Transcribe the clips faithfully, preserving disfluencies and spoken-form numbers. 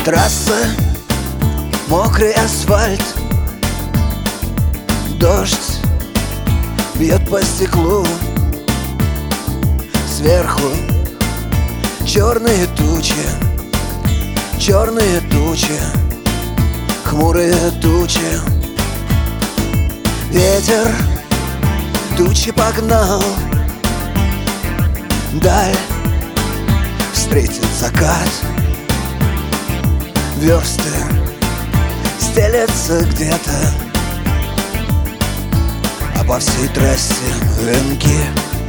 Трасса, мокрый асфальт, дождь бьет по стеклу. Сверху черные тучи, черные тучи, хмурые тучи. Ветер тучи погнал, даль встретит закат. Версты стелятся где-то, а по всей трассе венки.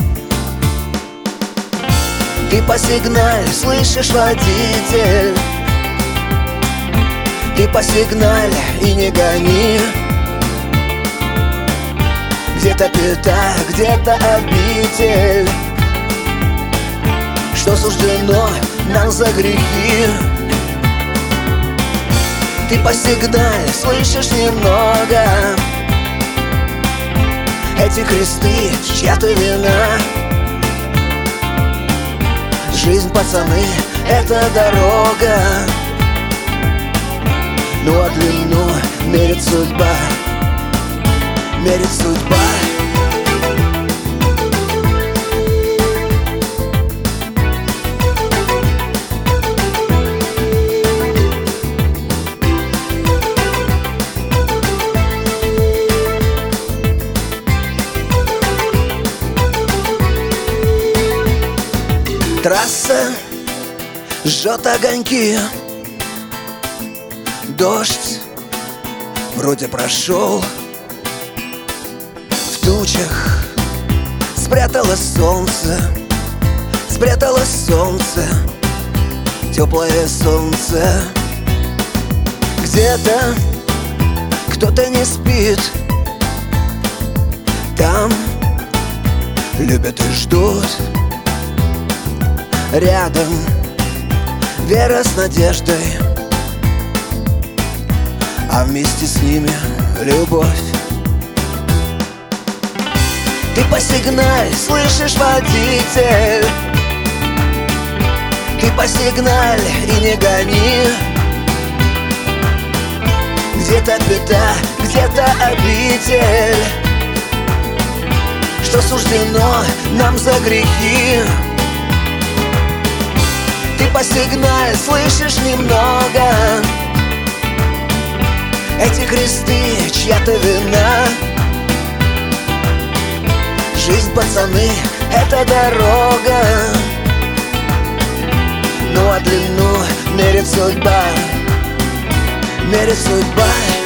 Ты по сигнале слышишь, водитель, ты по сигнале и не гони. Где-то пята, где-то обитель, что суждено нам за грехи. Ты по сигнале слышишь немного, эти кресты чья-то вина. Жизнь, пацаны, это дорога, ну а длину мерит судьба, мерит судьба. Трасса жжет огоньки, дождь вроде прошел. В тучах спряталось солнце, спряталось солнце, теплое солнце. Где-то кто-то не спит, там любят и ждут. Рядом вера с надеждой, а вместе с ними любовь. Ты по сигнале слышишь, водитель, ты по сигнале и не гони. Где-то пята, где-то обитель, что суждено нам за грехи. Ты по сигнале слышишь немного, эти кресты чья-то вина. Жизнь, пацаны, это дорога, ну а длину мерит судьба, мерит судьба.